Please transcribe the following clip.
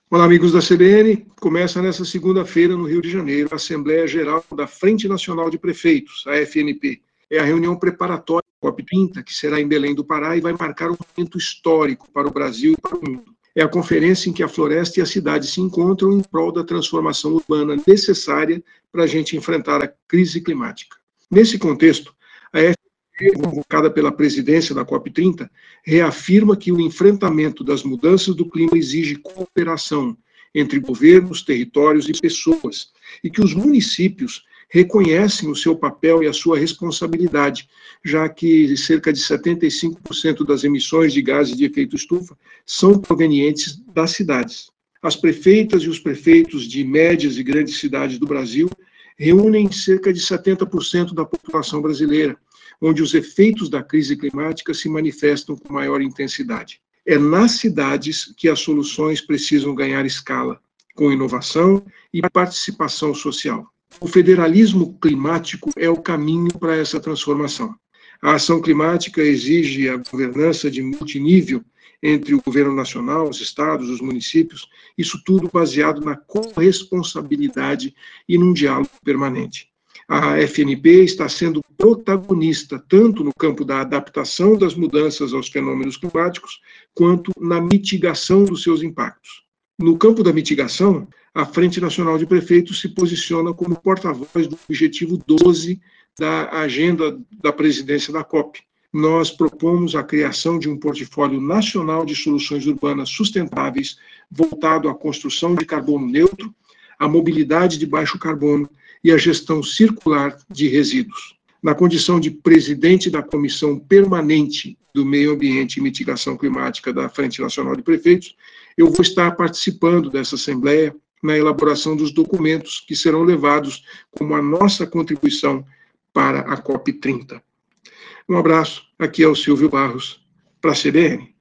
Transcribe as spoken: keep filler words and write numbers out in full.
Olá, amigos da C B N. Começa nesta segunda-feira, no Rio de Janeiro, a Assembleia Geral da Frente Nacional de Prefeitos, a F N P. É a reunião preparatória da COP trinta, que será em Belém do Pará e vai marcar um momento histórico para o Brasil e para o mundo. É a conferência em que a floresta e a cidade se encontram em prol da transformação urbana necessária para a gente enfrentar a crise climática. Nesse contexto, a F N P, convocada pela presidência da COP trinta, reafirma que o enfrentamento das mudanças do clima exige cooperação entre governos, territórios e pessoas, e que os municípios reconhecem o seu papel e a sua responsabilidade, já que cerca de setenta e cinco por cento das emissões de gases de efeito estufa são provenientes das cidades. As prefeitas e os prefeitos de médias e grandes cidades do Brasil reúnem cerca de setenta por cento da população brasileira, onde os efeitos da crise climática se manifestam com maior intensidade. É nas cidades que as soluções precisam ganhar escala, com inovação e participação social. O federalismo climático é o caminho para essa transformação. A ação climática exige a governança de multinível entre o governo nacional, os estados, os municípios, isso tudo baseado na corresponsabilidade e num diálogo permanente. A F N P está sendo protagonista tanto no campo da adaptação das mudanças aos fenômenos climáticos, quanto na mitigação dos seus impactos. No campo da mitigação, a Frente Nacional de Prefeitos se posiciona como porta-voz do objetivo doze da agenda da presidência da COP. Nós propomos a criação de um portfólio nacional de soluções urbanas sustentáveis voltado à construção de carbono neutro, à mobilidade de baixo carbono e à gestão circular de resíduos. Na condição de presidente da Comissão Permanente do Meio Ambiente e Mitigação Climática da Frente Nacional de Prefeitos, eu vou estar participando dessa Assembleia na elaboração dos documentos que serão levados como a nossa contribuição para a COP trinta. Um abraço, aqui é o Silvio Barros, para a C B N.